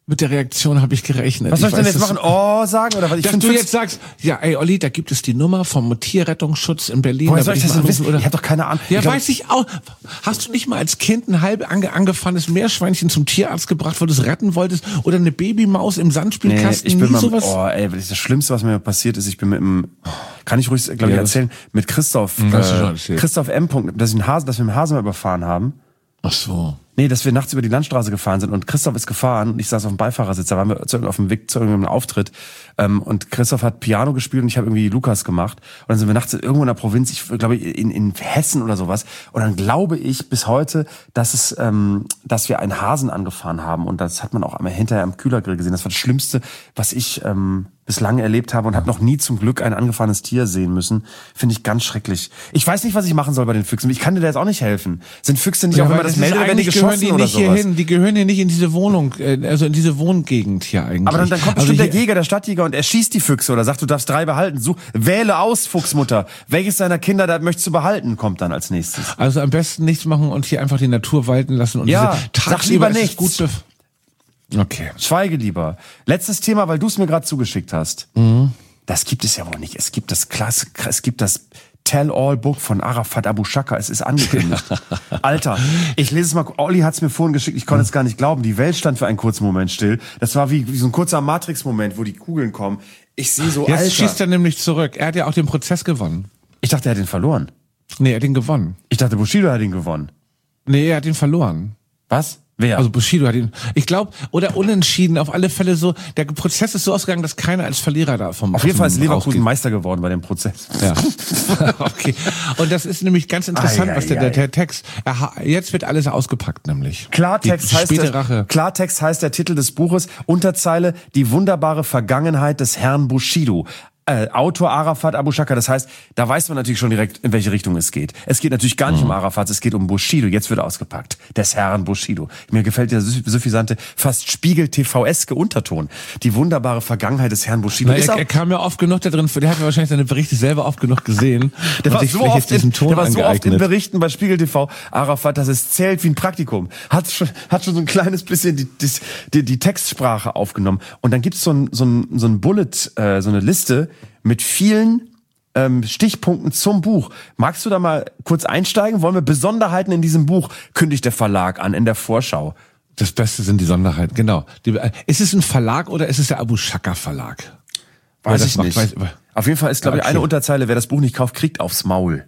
Mit der Reaktion habe ich gerechnet. Was soll ich denn jetzt machen? Oh, sagen oder was? Dass du jetzt sagst, ja, ey Olli, da gibt es die Nummer vom Tierrettungsschutz in Berlin. Woher soll ich das denn wissen? Oder? Ich hab doch keine Ahnung. Ja, weiß ich auch. Hast du nicht mal als Kind ein halb angefahrenes Meerschweinchen zum Tierarzt gebracht, weil du es retten wolltest? Oder eine Babymaus im Sandspielkasten? Ich bin Nie sowas? Oh, ey, das Schlimmste, was mir passiert ist, ich bin mit dem, kann ich ruhig, glaube ich, erzählen, mit Christoph M. dass wir einen Hasen mal überfahren haben. Ach so. Nee, dass wir nachts über die Landstraße gefahren sind und Christoph ist gefahren und ich saß auf dem Beifahrersitz, da waren wir auf dem Weg zu irgendeinem Auftritt und Christoph hat Piano gespielt und ich habe irgendwie Lukas gemacht und dann sind wir nachts irgendwo in der Provinz, ich glaube in Hessen oder sowas und dann glaube ich bis heute, dass wir einen Hasen angefahren haben und das hat man auch einmal hinterher am Kühlergrill gesehen. Das war das Schlimmste, was ich bislang erlebt habe und habe noch nie zum Glück ein angefahrenes Tier sehen müssen. Finde ich ganz schrecklich. Ich weiß nicht, was ich machen soll bei den Füchsen. Ich kann dir da jetzt auch nicht helfen. Sind Füchse nicht auch immer das Melde, wenn die geschossen oder sowas? Die gehören hier nicht in diese Wohnung, also in diese Wohngegend hier eigentlich. Aber dann kommt bestimmt der Jäger, der Stadtjäger und er schießt die Füchse oder sagt, du darfst 3 behalten. Wähle aus, Fuchsmutter. Welches deiner Kinder da möchtest du behalten, kommt dann als nächstes. Also am besten nichts machen und hier einfach die Natur walten lassen. Und ja, sag lieber nichts. Okay. Schweige lieber. Letztes Thema, weil du es mir gerade zugeschickt hast. Mhm. Das gibt es ja wohl nicht. Es gibt das Tell-All-Book von Arafat Abu Shaka. Es ist angekündigt. Alter, ich lese es mal. Olli hat es mir vorhin geschickt. Ich konnte es gar nicht glauben. Die Welt stand für einen kurzen Moment still. Das war wie so ein kurzer Matrix-Moment, wo die Kugeln kommen. Ich sehe so, Jetzt Alter. schießt er nämlich zurück. Er hat ja auch den Prozess gewonnen. Ich dachte, er hat den verloren. Nee, er hat den gewonnen. Ich dachte, Bushido hat ihn gewonnen. Nee, er hat ihn verloren. Was? Wer? Also Bushido hat ihn, ich glaube, oder unentschieden, auf alle Fälle so, der Prozess ist so ausgegangen, dass keiner als Verlierer da vom Auf jeden Fall ist Leverkusen Meister geworden bei dem Prozess. Ja. Okay. Und das ist nämlich ganz interessant, was der Text, jetzt wird alles ausgepackt, nämlich. Klartext heißt der Titel des Buches, Unterzeile, die wunderbare Vergangenheit des Herrn Bushido. Autor Arafat Abu Shaka, das heißt, da weiß man natürlich schon direkt, in welche Richtung es geht. Es geht natürlich gar nicht um Arafat, es geht um Bushido. Jetzt wird ausgepackt. Des Herrn Bushido. Mir gefällt der suffisante, fast Spiegel-TV-eske Unterton. Die wunderbare Vergangenheit des Herrn Bushido. Er kam ja oft genug da drin, der hat ja wahrscheinlich seine Berichte selber oft genug gesehen. Der war so oft in Berichten bei Spiegel TV, Arafat, dass es zählt wie ein Praktikum. Hat schon so ein kleines bisschen die Textsprache aufgenommen. Und dann gibt's so ein Bullet, so eine Liste, mit vielen Stichpunkten zum Buch. Magst du da mal kurz einsteigen? Wollen wir Besonderheiten in diesem Buch? Kündigt der Verlag an in der Vorschau. Das Beste sind die Sonderheiten, genau. Ist es ein Verlag oder ist es der Abu Shaka Verlag? Weiß ich nicht. Auf jeden Fall ist, glaube ich, eine Unterzeile, wer das Buch nicht kauft, kriegt aufs Maul.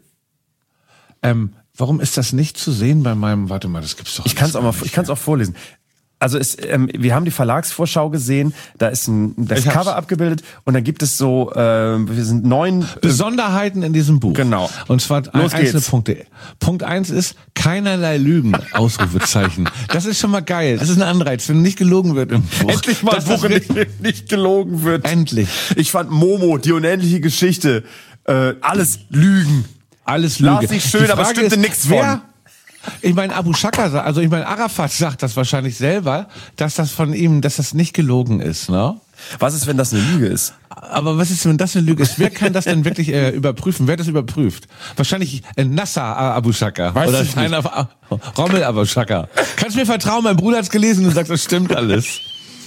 Warum ist das nicht zu sehen bei meinem, warte mal, das gibt's doch. Ich kann es auch vorlesen. Also wir haben die Verlagsvorschau gesehen, da ist das Cover abgebildet und dann gibt es so, wir sind 9 Besonderheiten in diesem Buch. Genau. Und zwar einzelne Punkte. Punkt 1 ist keinerlei Lügen, Ausrufezeichen. Das ist schon mal geil. Das ist ein Anreiz, wenn nicht gelogen wird im Buch. Endlich mal ein Buch, in dem nicht gelogen wird. Endlich. Ich fand Momo, die unendliche Geschichte, alles Lügen. Alles Lügen. Las sich schön, aber stimmte nichts von. Ich meine, Arafat sagt das wahrscheinlich selber, dass das nicht gelogen ist, ne? Was ist, wenn das eine Lüge ist? Aber was ist, wenn das eine Lüge ist? Wer kann das denn wirklich überprüfen? Wer das überprüft? Wahrscheinlich Nasser Abu Shaka. Oder Rommel Abu Shaka. Kannst du mir vertrauen, mein Bruder hat's gelesen und sagt, das stimmt alles.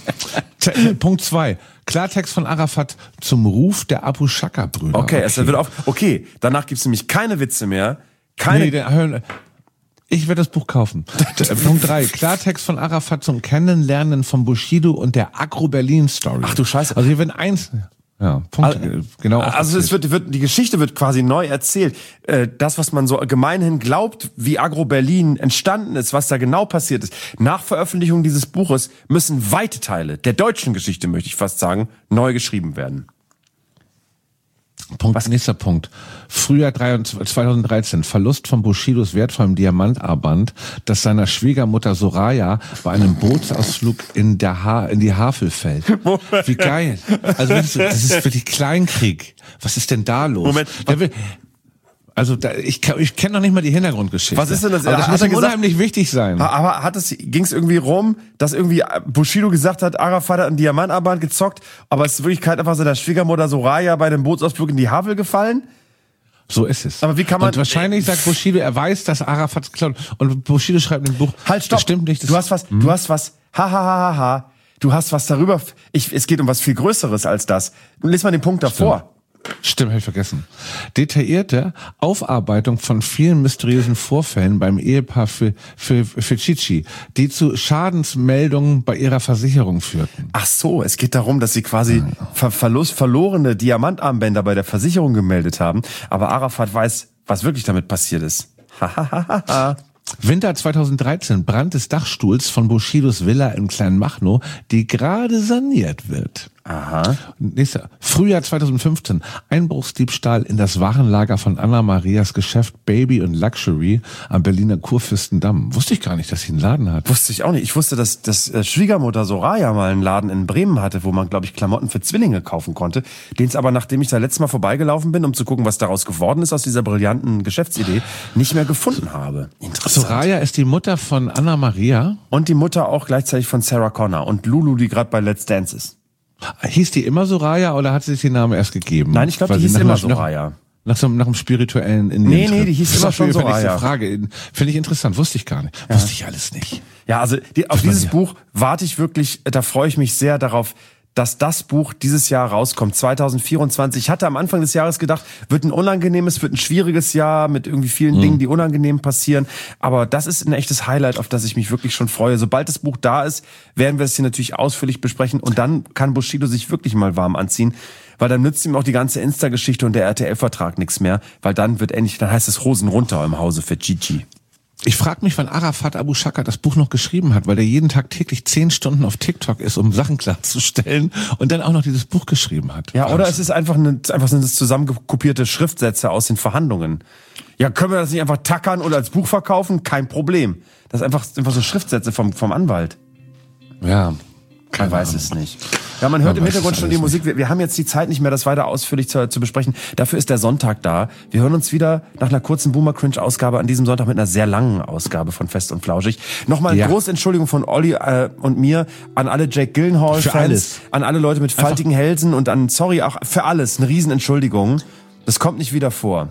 Punkt 2. Klartext von Arafat zum Ruf der Abu Shaka-Brüder. Okay, danach gibt's nämlich keine Witze mehr. Ich werde das Buch kaufen. Punkt 3. Klartext von Arafat zum Kennenlernen von Bushido und der Agro-Berlin-Story. Ach du Scheiße. Also hier werden genau. Also die Geschichte wird quasi neu erzählt. Das, was man so gemeinhin glaubt, wie Agro-Berlin entstanden ist, was da genau passiert ist. Nach Veröffentlichung dieses Buches müssen weite Teile der deutschen Geschichte, möchte ich fast sagen, neu geschrieben werden. Nächster Punkt. Frühjahr 2013. Verlust von Bushidos wertvollem Diamantarmband, das seiner Schwiegermutter Soraya bei einem Bootsausflug in die Havel fällt. Wie geil. Also das ist wirklich Kleinkrieg. Was ist denn da los? Moment. Ich kenne noch nicht mal die Hintergrundgeschichte. Was ist denn das? Aber das muss unheimlich wichtig sein. Aber ging es irgendwie rum, dass irgendwie Bushido gesagt hat, Arafat hat ein Diamantarmband gezockt, aber es ist in Wirklichkeit einfach seiner Schwiegermutter Soraya bei dem Bootsausflug in die Havel gefallen? So ist es. Aber wie kann man? Und wahrscheinlich sagt Bushido, er weiß, dass Arafat geklaut. Und Bushido schreibt im Buch, halt, stopp. Das stimmt nicht. Du hast was. Ha. Du hast was darüber. Es geht um was viel Größeres als das. Lies mal den Punkt davor. Stimmt, habe ich vergessen. Detaillierte Aufarbeitung von vielen mysteriösen Vorfällen beim Ehepaar Ficcici, die zu Schadensmeldungen bei ihrer Versicherung führten. Ach so, es geht darum, dass sie quasi verlorene Diamantarmbänder bei der Versicherung gemeldet haben. Aber Arafat weiß, was wirklich damit passiert ist. Winter 2013, Brand des Dachstuhls von Bushidos Villa in Kleinmachnow, die gerade saniert wird. Aha. Nächster. Frühjahr 2015, Einbruchsdiebstahl in das Warenlager von Anna Marias Geschäft Baby und Luxury am Berliner Kurfürstendamm. Wusste ich gar nicht, dass sie einen Laden hat. Wusste ich auch nicht. Ich wusste, dass Schwiegermutter Soraya mal einen Laden in Bremen hatte, wo man, glaube ich, Klamotten für Zwillinge kaufen konnte. Den es aber, nachdem ich da letztes Mal vorbeigelaufen bin, um zu gucken, was daraus geworden ist aus dieser brillanten Geschäftsidee, nicht mehr gefunden habe. Interessant. Soraya ist die Mutter von Anna Maria. Und die Mutter auch gleichzeitig von Sarah Connor und Lulu, die gerade bei Let's Dance ist. Hieß die immer Soraya oder hat sie sich den Namen erst gegeben? Nein, ich glaube, die hieß immer Soraya. Nach einem spirituellen Nee, die hieß immer schon Soraya. Frage. Finde ich interessant, wusste ich gar nicht. Ja. Wusste ich alles nicht. Ja, also auf dieses Buch warte ich wirklich, da freue ich mich sehr darauf, dass das Buch dieses Jahr rauskommt, 2024. Ich hatte am Anfang des Jahres gedacht, wird ein schwieriges Jahr mit irgendwie vielen Dingen, die unangenehm passieren. Aber das ist ein echtes Highlight, auf das ich mich wirklich schon freue. Sobald das Buch da ist, werden wir es hier natürlich ausführlich besprechen. Und dann kann Bushido sich wirklich mal warm anziehen. Weil dann nützt ihm auch die ganze Insta-Geschichte und der RTL-Vertrag nichts mehr. Weil dann heißt es Hosen runter im Hause für Gigi. Ich frage mich, wann Arafat Abu Shaka das Buch noch geschrieben hat, weil der jeden Tag täglich 10 Stunden auf TikTok ist, um Sachen klarzustellen und dann auch noch dieses Buch geschrieben hat. Ja, oder es ist einfach sind das zusammenkopierte Schriftsätze aus den Verhandlungen. Ja, können wir das nicht einfach tackern oder als Buch verkaufen? Kein Problem. Das ist einfach so Schriftsätze vom Anwalt. Ja. Man weiß es nicht. Ja, man hört im Hintergrund schon die Musik. Wir haben jetzt die Zeit nicht mehr, das weiter ausführlich zu besprechen. Dafür ist der Sonntag da. Wir hören uns wieder nach einer kurzen Boomer-Cringe-Ausgabe an diesem Sonntag mit einer sehr langen Ausgabe von Fest und Flauschig. Nochmal eine große Entschuldigung von Olli und mir an alle Jake Gyllenhaal-Fans, an alle Leute mit faltigen Hälsen und sorry, auch für alles, eine Riesenentschuldigung. Das kommt nicht wieder vor.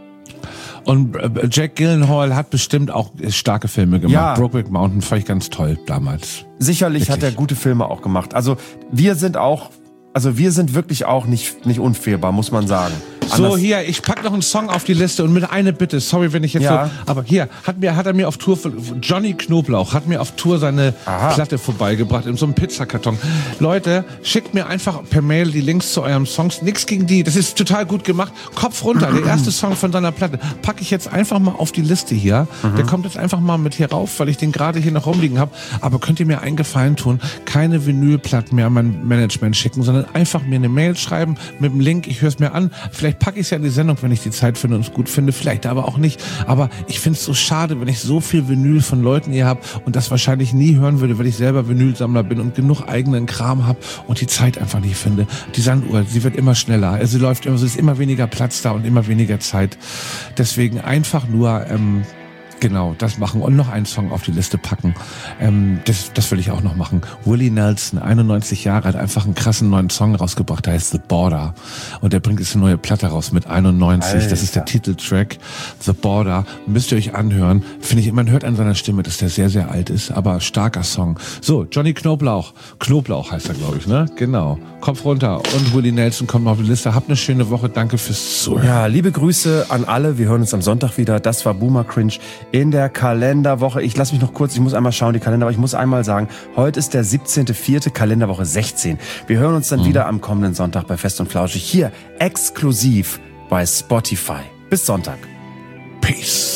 Und Jack Gyllenhaal hat bestimmt auch starke Filme gemacht. Ja. Brokeback Mountain fand ich ganz toll damals. Sicherlich wirklich. Hat er gute Filme auch gemacht. Also wir sind wirklich auch nicht unfehlbar, muss man sagen. So, hier, ich pack noch einen Song auf die Liste und mit eine Bitte, sorry, wenn ich jetzt aber hier, hat er mir auf Tour, Johnny Knoblauch hat mir auf Tour seine Platte vorbeigebracht in so einem Pizzakarton. Leute, schickt mir einfach per Mail die Links zu eurem Songs, nix gegen die, das ist total gut gemacht, Kopf runter, der erste Song von seiner Platte, packe ich jetzt einfach mal auf die Liste hier, der kommt jetzt einfach mal mit hier rauf, weil ich den gerade hier noch rumliegen habe, aber könnt ihr mir einen Gefallen tun, keine Vinylplatten mehr an mein Management schicken, sondern einfach mir eine Mail schreiben mit dem Link, ich höre es mir an, vielleicht packe ich es ja in die Sendung, wenn ich die Zeit finde und es gut finde, vielleicht aber auch nicht. Aber ich finde es so schade, wenn ich so viel Vinyl von Leuten hier habe und das wahrscheinlich nie hören würde, weil ich selber Vinylsammler bin und genug eigenen Kram habe und die Zeit einfach nicht finde. Die Sanduhr, sie wird immer schneller. Sie läuft immer, es ist immer weniger Platz da und immer weniger Zeit. Deswegen einfach nur genau, das machen und noch einen Song auf die Liste packen. Das will ich auch noch machen. Willie Nelson, 91 Jahre, hat einfach einen krassen neuen Song rausgebracht, der heißt The Border. Und der bringt jetzt eine neue Platte raus mit 91. Alter. Das ist der Titeltrack, The Border. Müsst ihr euch anhören. Finde ich, man hört an seiner Stimme, dass der sehr, sehr alt ist, aber starker Song. So, Johnny Knoblauch. Knoblauch heißt er, glaube ich, ne? Genau. Kopf runter. Und Willie Nelson kommt auf die Liste. Habt eine schöne Woche. Danke fürs Zuhören. Ja, liebe Grüße an alle. Wir hören uns am Sonntag wieder. Das war Boomer Cringe in der Kalenderwoche. Ich lasse mich noch kurz, ich muss einmal schauen, die Kalender, aber ich muss einmal sagen, heute ist der 17.04. Kalenderwoche 16. Wir hören uns dann wieder am kommenden Sonntag bei Fest und Flauschig hier exklusiv bei Spotify. Bis Sonntag. Peace.